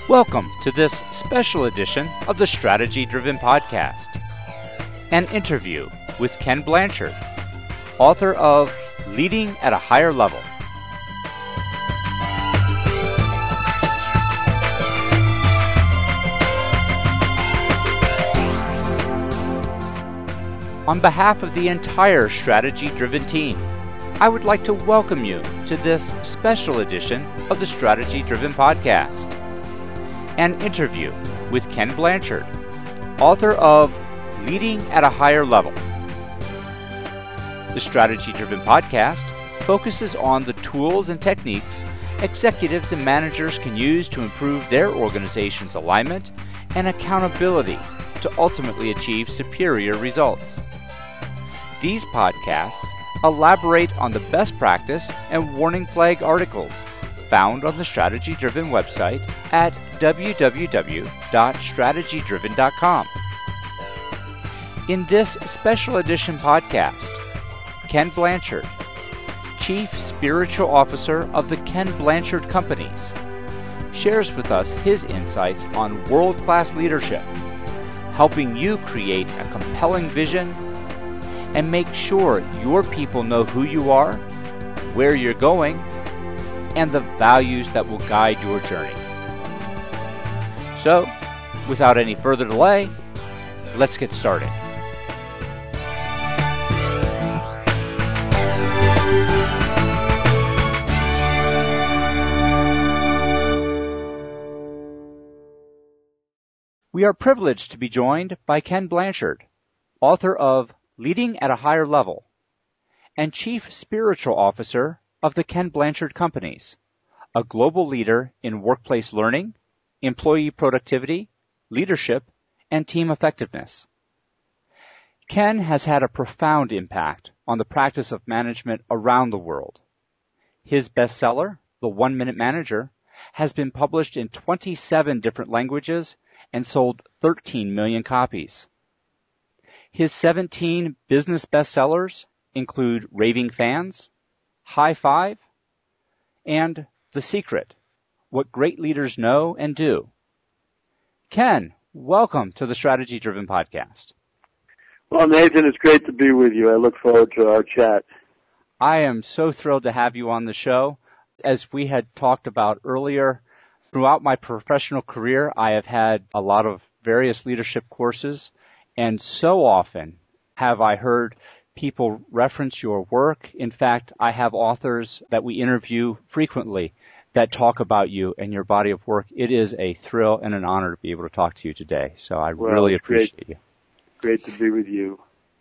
Welcome to this special edition of the Strategy Driven Podcast. An interview with Ken Blanchard, author of Leading at a Higher Level. On behalf of the entire Strategy Driven team, I would like to welcome you to this special edition of the Strategy Driven Podcast. An interview with Ken Blanchard, author of Leading at a Higher Level. The Strategy Driven Podcast focuses on the tools and techniques executives and managers can use to improve their organization's alignment and accountability to ultimately achieve superior results. These podcasts elaborate on the best practice and warning flag articles found on the Strategy Driven website at www.strategydriven.com. In this special edition podcast, Ken Blanchard, Chief Spiritual Officer of the Ken Blanchard Companies, shares with us his insights on world-class leadership, helping you create a compelling vision and make sure your people know who you are, where you're going, and the values that will guide your journey. So, without any further delay, let's get started. We are privileged to be joined by Ken Blanchard, author of Leading at a Higher Level, and Chief Spiritual Officer of the Ken Blanchard Companies, a global leader in workplace learning, employee productivity, leadership, and team effectiveness. Ken has had a profound impact on the practice of management around the world. His bestseller, The 1 Minute Manager, has been published in 27 different languages and sold 13 million copies. His 17 business bestsellers include Raving Fans, High Five, and The Secret, What Great Leaders Know and Do. Ken, welcome to the Strategy Driven Podcast. Well, Nathan, it's great to be with you. I look forward to our chat. I am so thrilled to have you on the show. As we had talked about earlier, throughout my professional career, I have had a lot of various leadership courses, and so often have I heard people reference your work. In fact, I have authors that we interview frequently that talk about you and your body of work. It is a thrill and an honor to be able to talk to you today. So I really appreciate you. Great to be with you.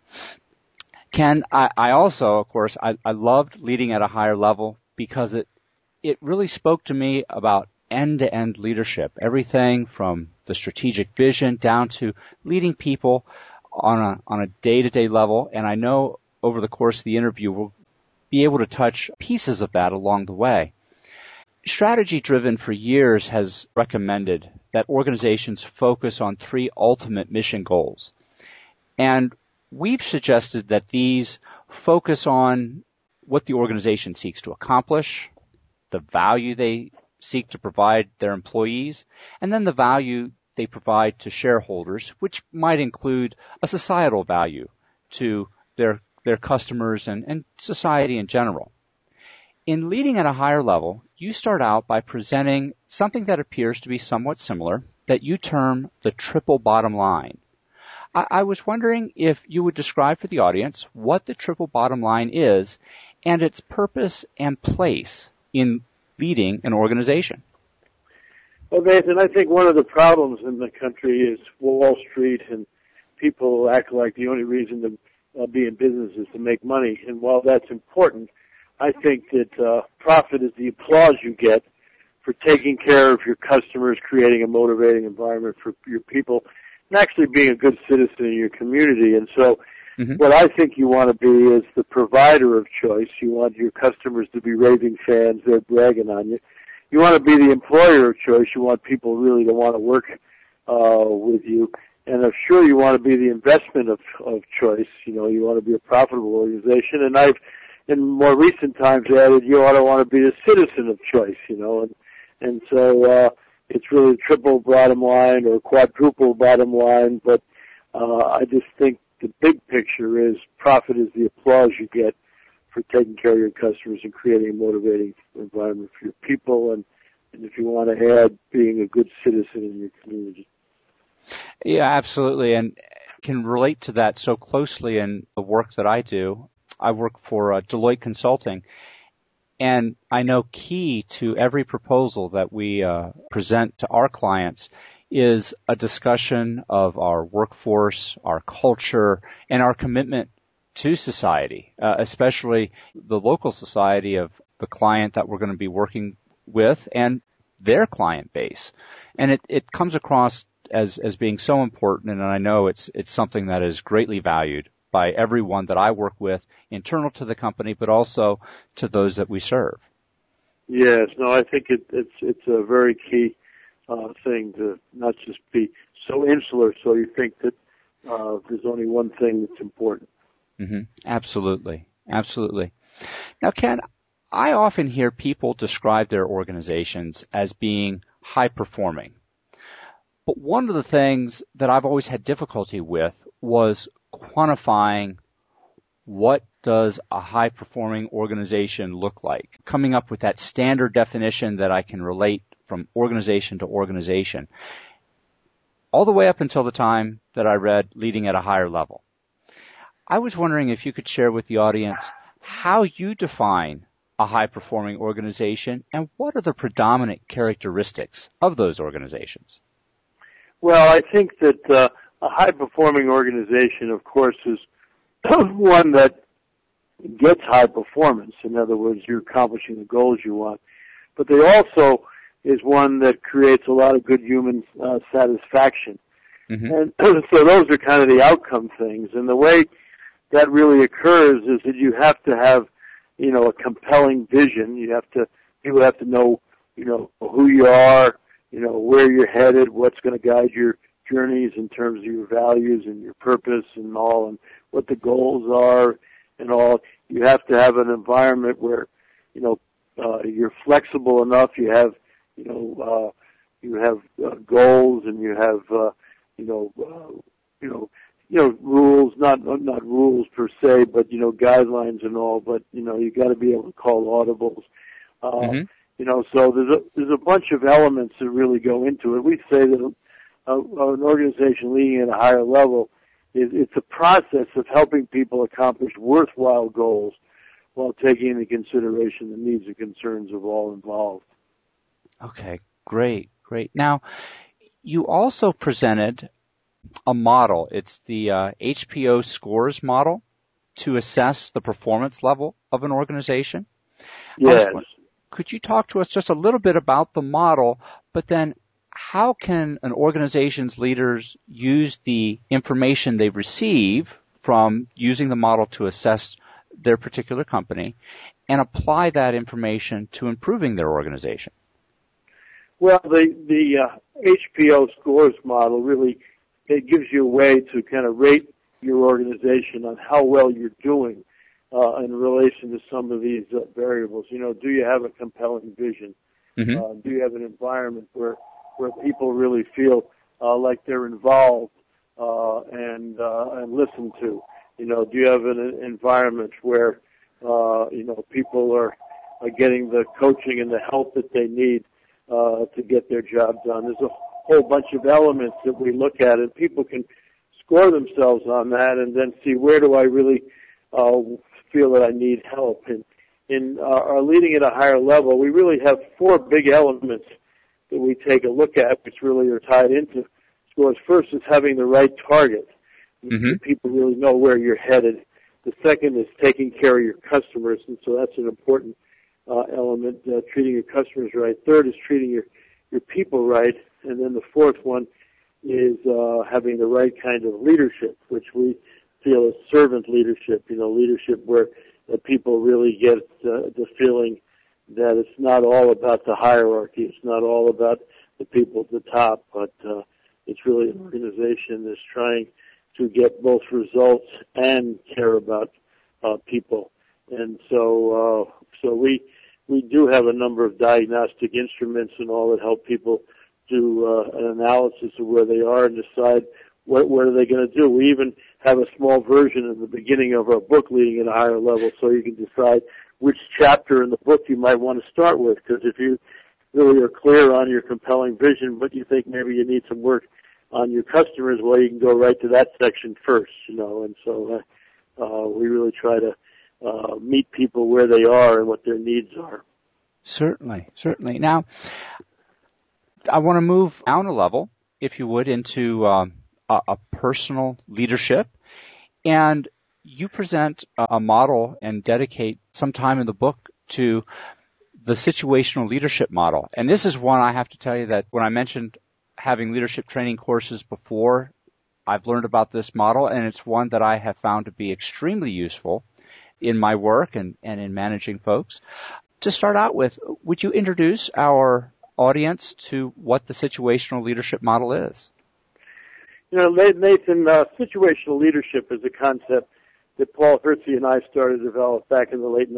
Ken, I also, of course, I loved Leading at a Higher Level because it really spoke to me about end-to-end leadership, everything from the strategic vision down to leading people on a day-to-day level. And I know over the course of the interview we'll be able to touch pieces of that along the way. Strategy Driven for years has recommended that organizations focus on 3 ultimate mission goals. And we've suggested that these focus on what the organization seeks to accomplish, the value they seek to provide their employees, and then the value they provide to shareholders, which might include a societal value to their customers and society in general. In Leading at a Higher Level, you start out by presenting something that appears to be somewhat similar that you term the triple bottom line. I was wondering if you would describe for the audience what the triple bottom line is and its purpose and place in leading an organization. Well, Nathan, I think one of the problems in the country is Wall Street, and people act like the only reason to be in business is to make money. And while that's important, I think that profit is the applause you get for taking care of your customers, creating a motivating environment for your people, and actually being a good citizen in your community. And so what I think you want to be is the provider of choice. You want your customers to be raving fans. They're bragging on you. You want to be the employer of choice. You want people really to want to work with you. And I'm sure you want to be the investment of choice. You know, you want to be a profitable organization. And I've, in more recent times, added you ought to want to be the citizen of choice, you know. And so it's really triple bottom line or quadruple bottom line, but I just think the big picture is profit is the applause you get for taking care of your customers and creating a motivating environment for your people, and if you want to add, being a good citizen in your community. Yeah, absolutely, and can relate to that so closely in the work that I do. I work for Deloitte Consulting, and I know key to every proposal that we present to our clients is a discussion of our workforce, our culture, and our commitment to society, especially the local society of the client that we're going to be working with and their client base. And it comes across as being so important, and I know it's something that is greatly valued by everyone that I work with, internal to the company, but also to those that we serve. Yes, no, I think it's a very key thing to not just be so insular so you think that there's only one thing that's important. Mm-hmm. Absolutely. Absolutely. Now, Ken, I often hear people describe their organizations as being high performing. But one of the things that I've always had difficulty with was quantifying what does a high performing organization look like, coming up with that standard definition that I can relate from organization to organization, all the way up until the time that I read Leading at a Higher Level. I was wondering if you could share with the audience how you define a high-performing organization and what are the predominant characteristics of those organizations? Well, I think that a high-performing organization, of course, is one that gets high performance. In other words, you're accomplishing the goals you want. But they also is one that creates a lot of good human satisfaction. Mm-hmm. And so those are kind of the outcome things. And the way that really occurs is that you have to have, a compelling vision. People have to know, who you are, where you're headed, what's going to guide your journeys in terms of your values and your purpose and all, and what the goals are and all. You have to have an environment where, you're flexible enough. You have, goals, and you have, rules, not rules per se, but, guidelines and all, but, you got to be able to call audibles. So there's a bunch of elements that really go into it. We say that an organization leading at a higher level it's a process of helping people accomplish worthwhile goals while taking into consideration the needs and concerns of all involved. Okay, great. Now, you also presented a model. It's the HPO scores model to assess the performance level of an organization. Yes. Could you talk to us just a little bit about the model, but then how can an organization's leaders use the information they receive from using the model to assess their particular company and apply that information to improving their organization? Well, the HPO scores model really, it gives you a way to kind of rate your organization on how well you're doing in relation to some of these variables. Do you have a compelling vision? Mm-hmm. Do you have an environment where people really feel like they're involved and listened to? Do you have an environment where people are getting the coaching and the help that they need to get their job done? There's a whole bunch of elements that we look at, and people can score themselves on that and then see where do I really feel that I need help. And in our leading at a higher level, we really have 4 big elements that we take a look at, which really are tied into scores. First is having the right target. Mm-hmm. People really know where you're headed. The second is taking care of your customers, and so that's an important element, treating your customers right. Third is treating your people right. And then the fourth one is having the right kind of leadership, which we feel is servant leadership, leadership where people really get the feeling that it's not all about the hierarchy, it's not all about the people at the top, but it's really an organization that's trying to get both results and care about people. And so we do have a number of diagnostic instruments and all that help people do an analysis of where they are and decide what are they going to do. We even have a small version in the beginning of our book, Leading at a Higher Level, so you can decide which chapter in the book you might want to start with, because if you really are clear on your compelling vision, but you think maybe you need some work on your customers, well, you can go right to that section first, and so we really try to meet people where they are and what their needs are. Certainly. Now, I want to move down a level, if you would, into a personal leadership. And you present a model and dedicate some time in the book to the situational leadership model. And this is one I have to tell you that when I mentioned having leadership training courses before, I've learned about this model, and it's one that I have found to be extremely useful in my work and in managing folks. To start out with, would you introduce our audience to what the situational leadership model is? Nathan, situational leadership is a concept that Paul Hertze and I started to develop back in the late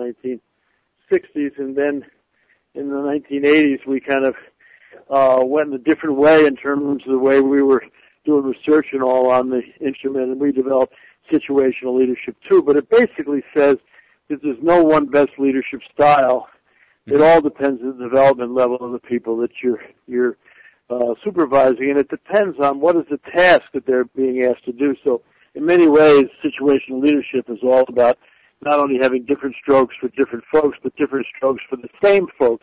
1960s, and then in the 1980s we kind of went in a different way in terms of the way we were doing research and all on the instrument, and we developed situational leadership too. But it basically says that there's no one best leadership style. It all depends on the development level of the people that you're supervising, and it depends on what is the task that they're being asked to do. So in many ways, situational leadership is all about not only having different strokes for different folks, but different strokes for the same folks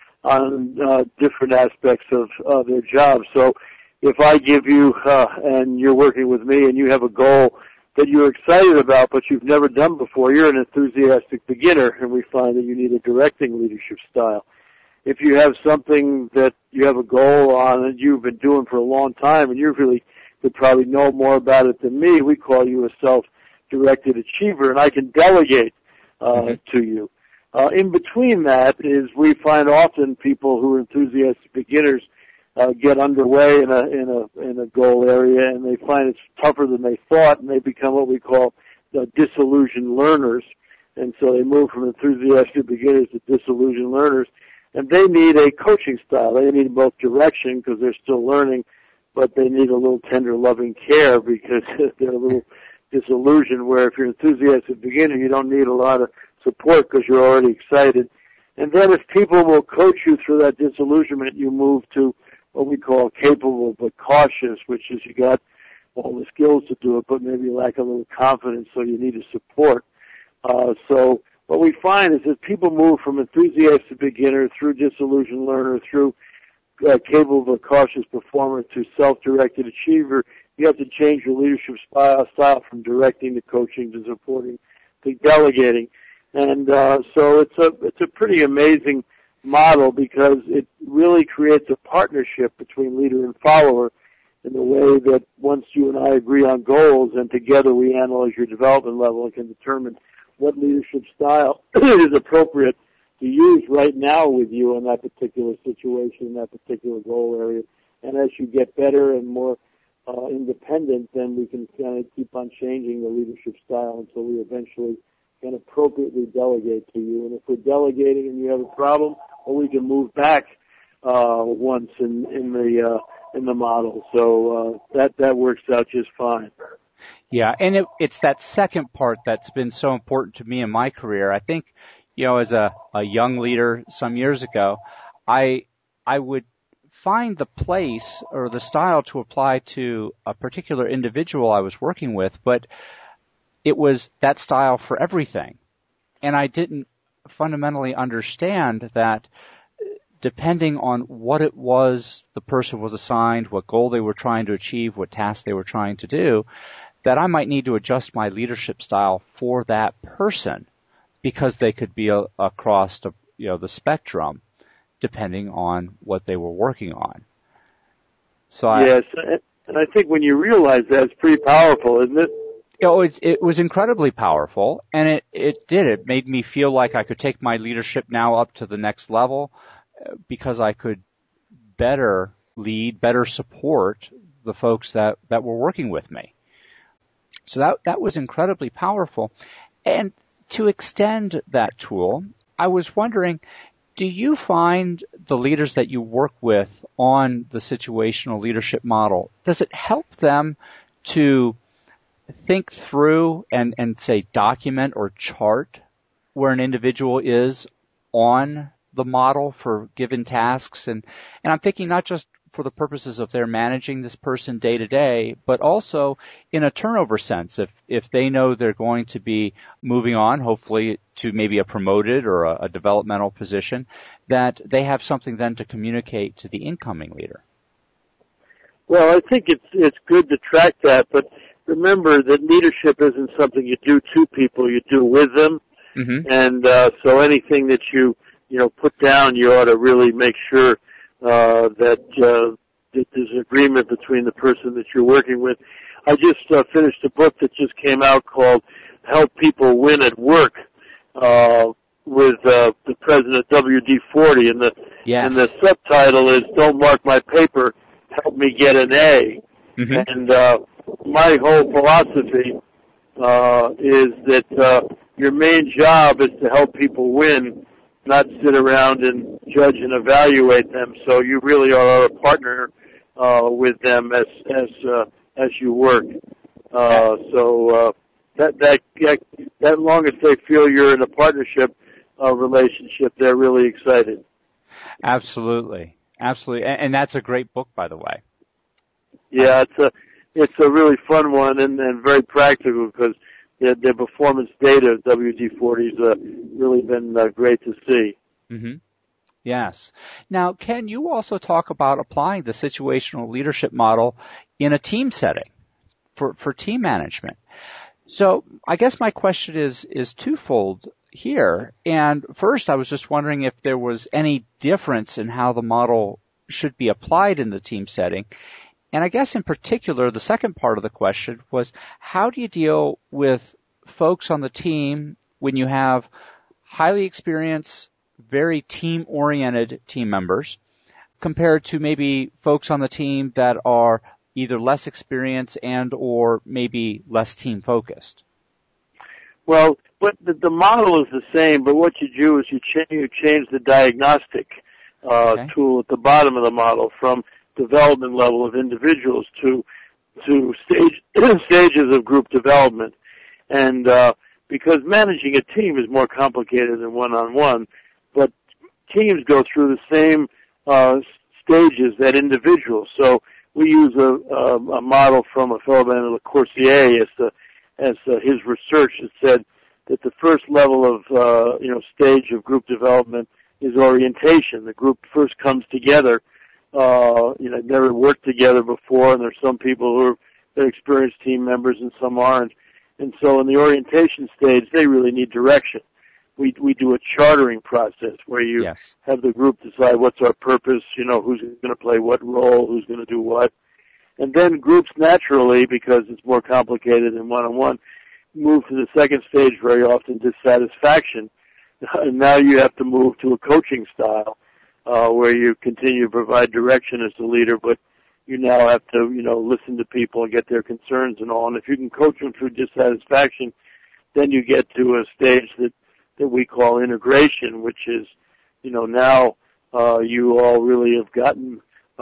on different aspects of their job. So if I give you, and you're working with me, and you have a goal that you're excited about but you've never done before, you're an enthusiastic beginner, and we find that you need a directing leadership style. If you have something that you have a goal on and you've been doing for a long time and you really could probably know more about it than me, we call you a self-directed achiever, and I can delegate to you. In between that is we find often people who are enthusiastic beginners get underway in a goal area, and they find it's tougher than they thought, and they become what we call disillusioned learners. And so they move from enthusiastic beginners to disillusioned learners, and they need a coaching style. They need both direction because they're still learning, but they need a little tender, loving care because they're a little disillusioned, where if you're an enthusiastic beginner, you don't need a lot of support because you're already excited. And then if people will coach you through that disillusionment, you move to what we call capable but cautious, which is you got all the skills to do it, but maybe you lack a little confidence, so you need a support. So what we find is that people move from enthusiastic beginner through disillusioned learner, through capable but cautious performer to self-directed achiever. You have to change your leadership style from directing to coaching to supporting to delegating. And so it's a pretty amazing model because it really creates a partnership between leader and follower in the way that once you and I agree on goals and together we analyze your development level and can determine what leadership style is appropriate to use right now with you in that particular situation, in that particular goal area. And as you get better and more independent, then we can kind of keep on changing the leadership style until we eventually can appropriately delegate to you. And if we're delegating and you have a problem, well, we can move back once in the model. So that works out just fine. Yeah, and it's that second part that's been so important to me in my career. I think, as a young leader some years ago, I would find the place or the style to apply to a particular individual I was working with, but it was that style for everything. And I didn't fundamentally understand that depending on what it was the person was assigned, what goal they were trying to achieve, what task they were trying to do, that I might need to adjust my leadership style for that person because they could be across the spectrum depending on what they were working on. So yes, and I think when you realize that, it's pretty powerful, isn't it? It was incredibly powerful, and it made me feel like I could take my leadership now up to the next level because I could better lead, better support the folks that were working with me. So that was incredibly powerful. And to extend that tool, I was wondering, Do you find the leaders that you work with on the situational leadership model, does it help them to think through and say document or chart where an individual is on the model for given tasks? And I'm thinking not just for the purposes of their managing this person day to day, but also in a turnover sense. If they know they're going to be moving on, hopefully to maybe a promoted or a developmental position, that they have something then to communicate to the incoming leader. Well, I think it's good to track that, but remember that leadership isn't something you do to people, you do with them. Mm-hmm. And so anything that you put down, you ought to really make sure that there's an agreement between the person that you're working with. I just finished a book that just came out called Help People Win at Work with the president of WD-40, and the subtitle is Don't Mark My Paper, Help Me Get an A. Mm-hmm. And my whole philosophy is that your main job is to help people win, not sit around and judge and evaluate them. So you really are a partner with them as you work. So that long as they feel you're in a partnership relationship, they're really excited. Absolutely, and that's a great book, by the way. Yeah, it's a really fun one and very practical because the performance data of WD-40 has really been great to see. Mm-hmm. Yes. Now, Ken, you also talk about applying the situational leadership model in a team setting for team management. So I guess my question is twofold here. And first, I was just wondering if there was any difference in how the model should be applied in the team setting. And I guess in particular, the second part of the question was, how do you deal with folks on the team when you have highly experienced, very team-oriented team members compared to maybe folks on the team that are either less experienced and or maybe less team-focused? Well, but the model is the same, but what you do is you change the diagnostic tool at the bottom of the model from development level of individuals to stages of group development. And because managing a team is more complicated than one-on-one, but teams go through the same stages that individuals. So we use a model from a fellow by the name of Coursier as his research that said that the first level of stage of group development is orientation. The group first comes together. Never worked together before, and there's some people who are experienced team members and some aren't. And so in the orientation stage, they really need direction. We do a chartering process where you have the group decide what's our purpose, who's going to play what role, who's going to do what. And then groups naturally, because it's more complicated than one-on-one, move to the second stage very often, dissatisfaction. And now you have to move to a coaching style where you continue to provide direction as the leader, but you now have to, listen to people and get their concerns and all. And if you can coach them through dissatisfaction, then you get to a stage that we call integration, which is, now you all really have gotten,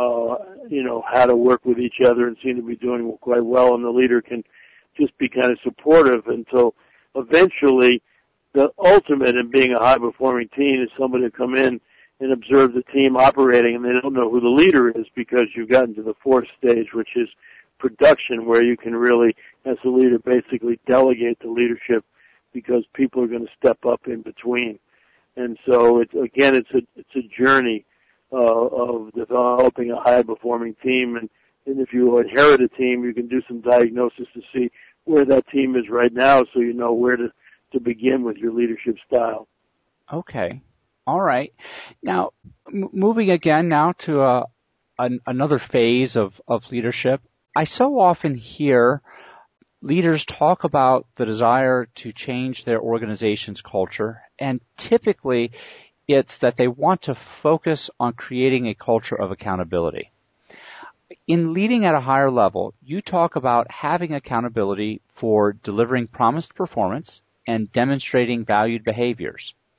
how to work with each other and seem to be doing quite well, and the leader can just be kind of supportive until eventually the ultimate in being a high-performing team is somebody to come in and observe the team operating, and they don't know who the leader is because you've gotten to the fourth stage, which is production, where you can really, as a leader, basically delegate the leadership because people are going to step up in between. And so, it's a journey of developing a high-performing team, and if you inherit a team, you can do some diagnosis to see where that team is right now so you know where to begin with your leadership style. Okay. All right. Now, moving again now to another phase of leadership, I so often hear leaders talk about the desire to change their organization's culture, and typically it's that they want to focus on creating a culture of accountability. In leading at a higher level, you talk about having accountability for delivering promised performance and demonstrating valued behaviors.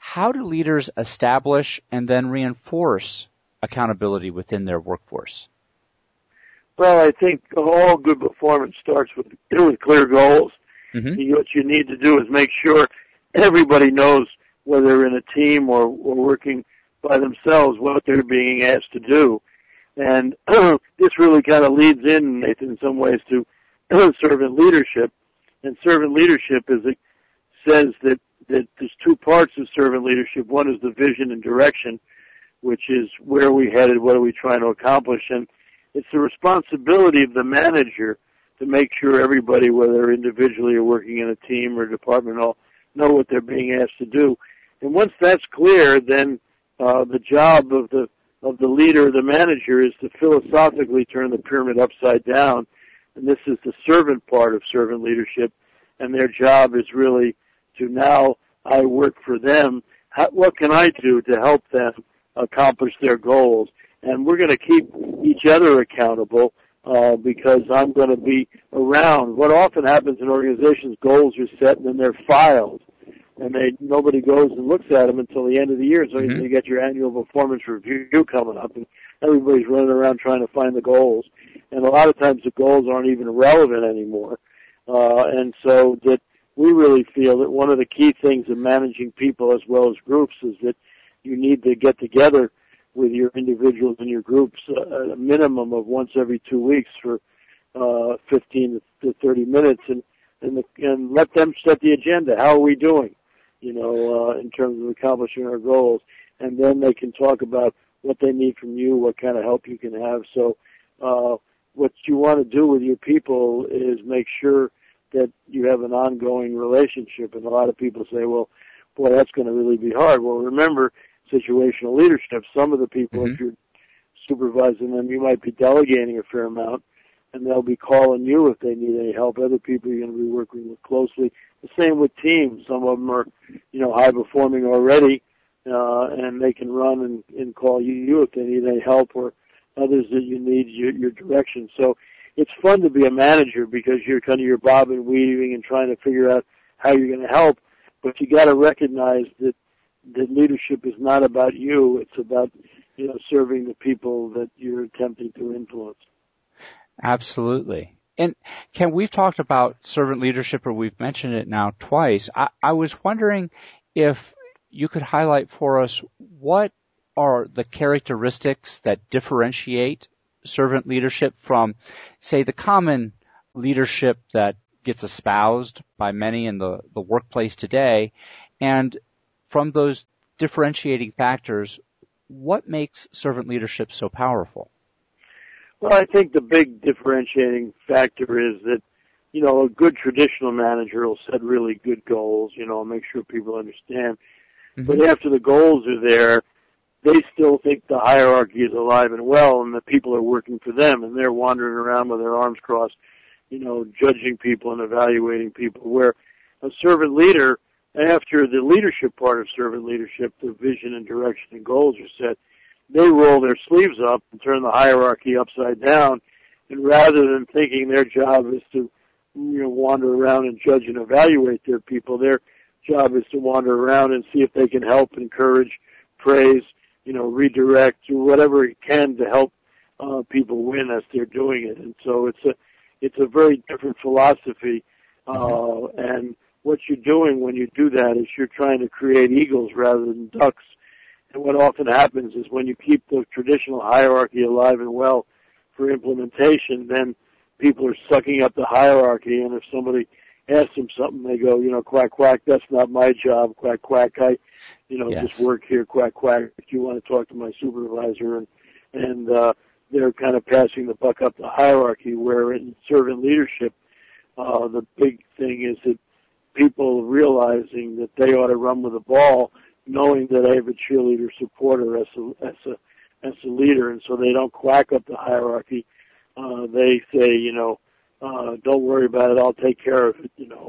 How do leaders establish and then reinforce accountability within their workforce? Well, I think all good performance starts with clear goals. Mm-hmm. What you need to do is make sure everybody knows, whether they're in a team or working by themselves, what they're being asked to do. And this really kind of leads in, Nathan, in some ways to servant leadership. And servant leadership says that there's two parts of servant leadership. One is the vision and direction, which is where are we headed, what are we trying to accomplish. And it's the responsibility of the manager to make sure everybody, whether individually or working in a team or department, all know what they're being asked to do. And once that's clear, then the job of the leader, the manager, is to philosophically turn the pyramid upside down. And this is the servant part of servant leadership. And their job is really to, now I work for them. What can I do to help them accomplish their goals? And we're going to keep each other accountable because I'm going to be around. What often happens in organizations, goals are set and then they're filed. And nobody goes and looks at them until the end of the year. So you get your annual performance review coming up, and everybody's running around trying to find the goals. And a lot of times the goals aren't even relevant anymore. And so that we really feel that one of the key things in managing people as well as groups is that you need to get together with your individuals and your groups a minimum of once every 2 weeks for 15 to 30 minutes and let them set the agenda. How are we doing, in terms of accomplishing our goals? And then they can talk about what they need from you, what kind of help you can have. So what you want to do with your people is make sure that you have an ongoing relationship. And a lot of people say, well, boy, that's going to really be hard. Well, remember, situational leadership, some of the people, if you're supervising them, you might be delegating a fair amount, and they'll be calling you if they need any help. Other people you're going to be working with closely. The same with teams. Some of them are, high performing already, and they can run and call you if they need any help, or others that you need your direction. So it's fun to be a manager because you're kind of bobbing and weaving and trying to figure out how you're going to help. But you got to recognize that leadership is not about you. It's about, serving the people that you're attempting to influence. Absolutely. And Ken, we've talked about servant leadership, or we've mentioned it now twice. I was wondering if you could highlight for us what are the characteristics that differentiate servant leadership from, say, the common leadership that gets espoused by many in the workplace today, and from those differentiating factors, what makes servant leadership so powerful? Well, I think the big differentiating factor is that, a good traditional manager will set really good goals, make sure people understand. But after the goals are there, they still think the hierarchy is alive and well and the people are working for them, and they're wandering around with their arms crossed, judging people and evaluating people. Where a servant leader, after the leadership part of servant leadership, the vision and direction and goals are set, they roll their sleeves up and turn the hierarchy upside down. And rather than thinking their job is to, wander around and judge and evaluate their people, their job is to wander around and see if they can help, encourage, praise, redirect, do whatever it can to help people win as they're doing it. And so it's a very different philosophy. And what you're doing when you do that is you're trying to create eagles rather than ducks. And what often happens is when you keep the traditional hierarchy alive and well for implementation, then people are sucking up the hierarchy. And if somebody asks them something, they go, quack, quack, that's not my job, quack, quack, I, just work here, quack, quack, if you want to talk to my supervisor. And they're kind of passing the buck up the hierarchy, where in servant leadership, the big thing is that people realizing that they ought to run with the ball, knowing that I have a cheerleader supporter as a leader, and so they don't quack up the hierarchy. They say, don't worry about it, I'll take care of it,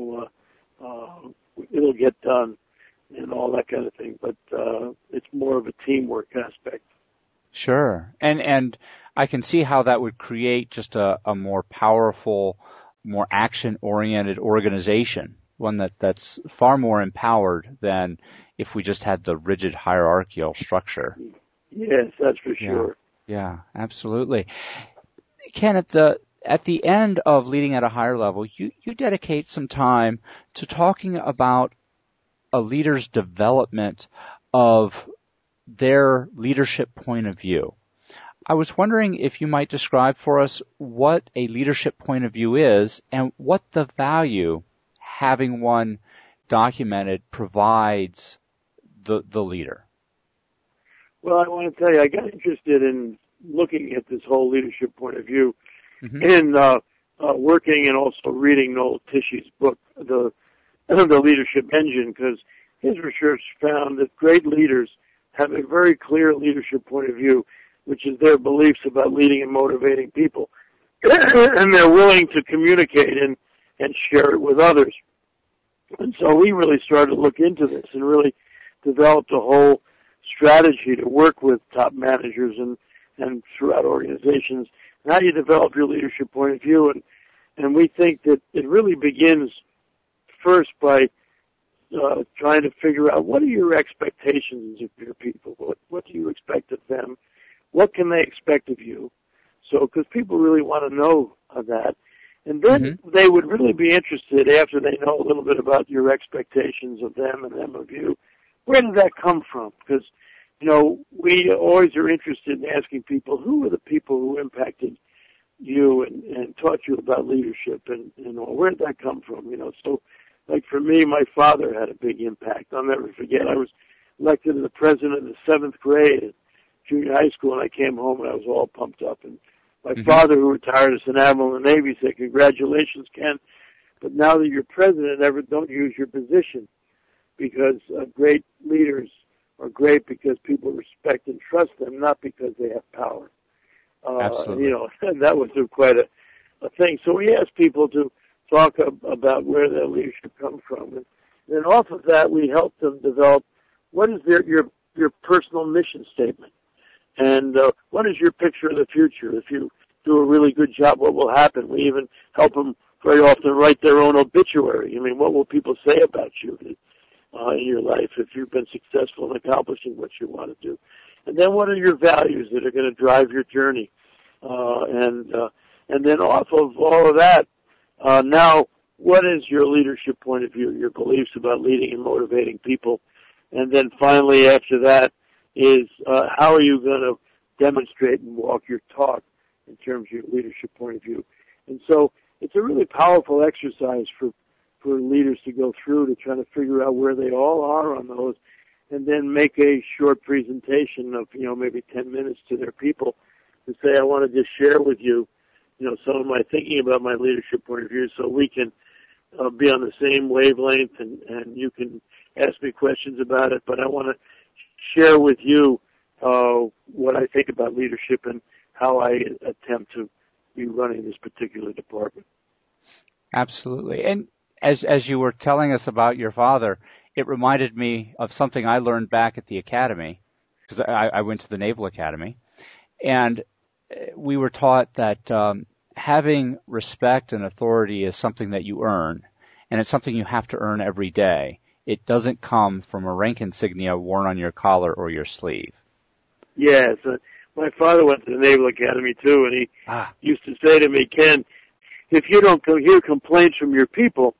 it'll get done, and all that kind of thing. But it's more of a teamwork aspect. Sure. And I can see how that would create just a more powerful, more action-oriented organization one that's far more empowered than if we just had the rigid hierarchical structure. Yes, that's for sure. Yeah, absolutely. Ken, at the end of Leading at a Higher Level, you dedicate some time to talking about a leader's development of their leadership point of view. I was wondering if you might describe for us what a leadership point of view is and what the value having one documented provides the leader. Well, I want to tell you, I got interested in looking at this whole leadership point of view in working and also reading Noel Tishy's book, The Leadership Engine, because his research found that great leaders have a very clear leadership point of view, which is their beliefs about leading and motivating people. And they're willing to communicate and share it with others. And so we really started to look into this and really developed a whole strategy to work with top managers and throughout organizations. And how do you develop your leadership point of view? And we think that it really begins first by trying to figure out what are your expectations of your people? What do you expect of them? What can they expect of you? So, because people really want to know that. And then they would really be interested after they know a little bit about your expectations of them and them of you. Where did that come from? Because, we always are interested in asking people, who are the people who impacted you and taught you about leadership and all? Where did that come from? So like for me, my father had a big impact. I'll never forget. I was elected as the president of the 7th grade at junior high school, and I came home and I was all pumped up. And my father, who retired as an admiral in the Navy, said, "Congratulations, Ken, but now that you're president, don't use your position, because great leaders are great because people respect and trust them, not because they have power." Absolutely. And that was quite a thing. So we asked people to talk about where their leadership comes from. And then off of that, we helped them develop what is your personal mission statement. And what is your picture of the future? If you do a really good job, what will happen? We even help them very often write their own obituary. I mean, what will people say about you in your life if you've been successful in accomplishing what you want to do? And then what are your values that are going to drive your journey? And then off of all of that, now what is your leadership point of view, your beliefs about leading and motivating people? And then finally after that is how are you going to demonstrate and walk your talk in terms of your leadership point of view? And so it's a really powerful exercise for leaders to go through to try to figure out where they all are on those, and then make a short presentation of, maybe 10 minutes to their people to say, I want to just share with you, some of my thinking about my leadership point of view so we can be on the same wavelength and you can ask me questions about it, but I want to share with you what I think about leadership and how I attempt to be running this particular department. Absolutely. And as you were telling us about your father, it reminded me of something I learned back at the academy, because I went to the Naval Academy, and we were taught that having respect and authority is something that you earn, and it's something you have to earn every day. It doesn't come from a rank insignia worn on your collar or your sleeve. Yes. My father went to the Naval Academy, too, and he used to say to me, Ken, if you don't hear complaints from your people,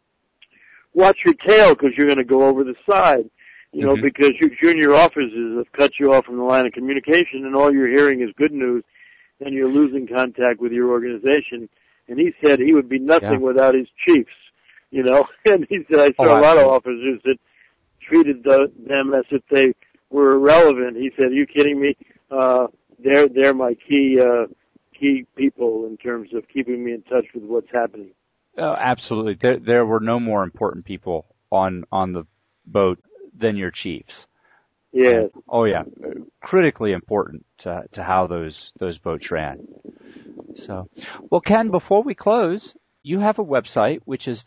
watch your tail, because you're going to go over the side, because your junior officers have cut you off from the line of communication, and all you're hearing is good news, and you're losing contact with your organization. And he said he would be nothing without his chiefs, And he said, I saw a lot of officers that treated them as if they were irrelevant. He said, are you kidding me? They're my key people in terms of keeping me in touch with what's happening. Oh, absolutely. There were no more important people on the boat than your chiefs. Yeah. Oh yeah, critically important to how those boats ran. So, well, Ken, before we close, you have a website which is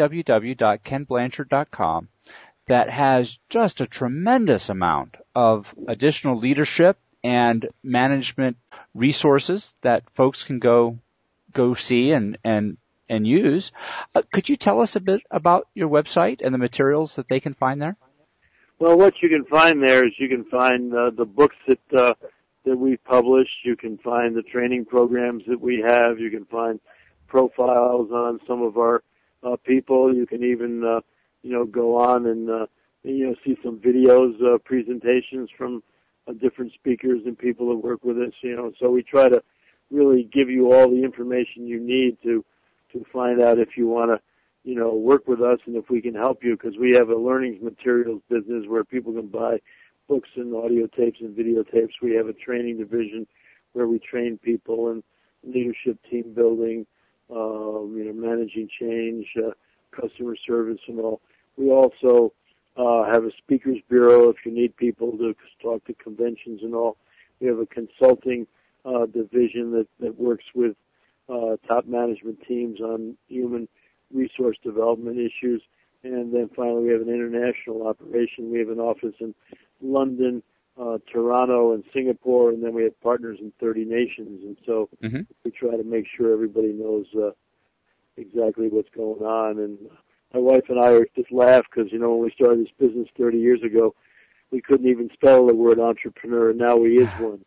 www.kenblanchard.com that has just a tremendous amount of additional leadership and management resources that folks can go see and and use. Could you tell us a bit about your website and the materials that they can find there? Well, what you can find there is you can find the books that we've published. You can find the training programs that we have. You can find profiles on some of our people. You can even go on and see some videos, presentations from different speakers and people that work with us. So we try to really give you all the information you need to find out if you want to work with us and if we can help you, because we have a learning materials business where people can buy books and audio tapes and videotapes. We have a training division where we train people in leadership, team building, managing change, customer service and all. We also have a speakers bureau if you need people to talk to conventions and all. We have a consulting division that works with top management teams on human resource development issues. And then finally, we have an international operation. We have an office in London, Toronto, and Singapore, and then we have partners in 30 nations. And so we try to make sure everybody knows exactly what's going on. And my wife and I just laugh because, when we started this business 30 years ago, we couldn't even spell the word entrepreneur, and now we is one.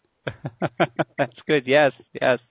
That's good. Yes.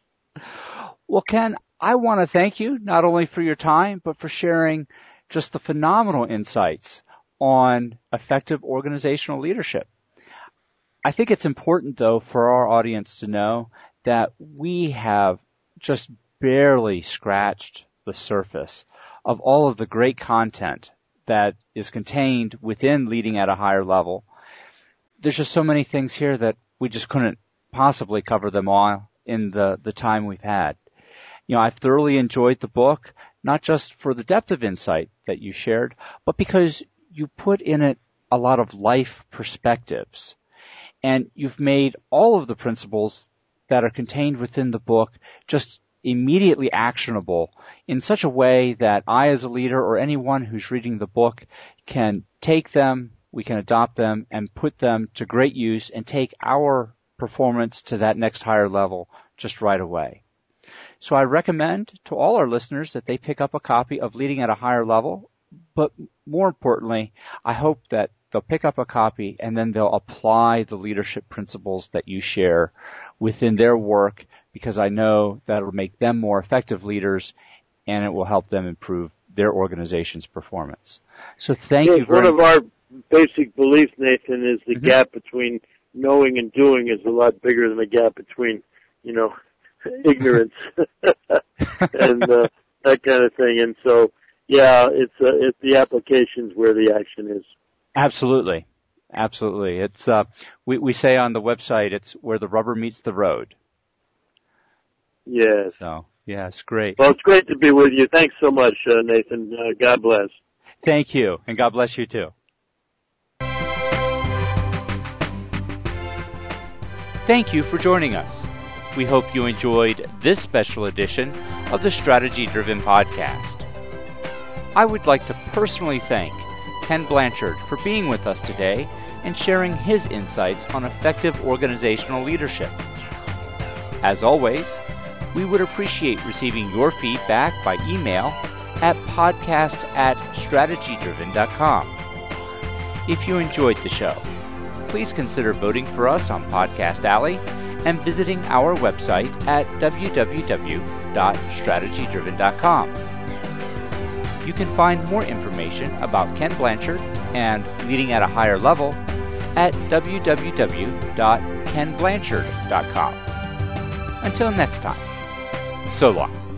Well, Ken, I want to thank you not only for your time, but for sharing just the phenomenal insights on effective organizational leadership. I think it's important, though, for our audience to know that we have just barely scratched the surface of all of the great content that is contained within Leading at a Higher Level. There's just so many things here that we just couldn't possibly cover them all in the time we've had. I thoroughly enjoyed the book, not just for the depth of insight that you shared, but because you put in it a lot of life perspectives. And you've made all of the principles that are contained within the book just immediately actionable in such a way that I, as a leader, or anyone who's reading the book, can take them, we can adopt them, and put them to great use and take our performance to that next higher level just right away. So I recommend to all our listeners that they pick up a copy of Leading at a Higher Level, but more importantly, I hope that they'll pick up a copy and then they'll apply the leadership principles that you share within their work, because I know that'll make them more effective leaders and it will help them improve their organization's performance. So thank you very much. One of our basic beliefs, Nathan, is the gap between knowing and doing is a lot bigger than the gap between, ignorance and that kind of thing. And so, it's the applications where the action is. Absolutely. It's we say on the website, it's where the rubber meets the road. Yes. So, yes, great. Well, it's great to be with you. Thanks so much, Nathan. God bless. Thank you, and God bless you too. Thank you for joining us. We hope you enjoyed this special edition of the Strategy Driven Podcast. I would like to personally thank Ken Blanchard for being with us today and sharing his insights on effective organizational leadership. As always, we would appreciate receiving your feedback by email at podcast@strategydriven.com. If you enjoyed the show, please consider voting for us on Podcast Alley and visiting our website at www.strategydriven.com. You can find more information about Ken Blanchard and Leading at a Higher Level at www.kenblanchard.com. Until next time, so long.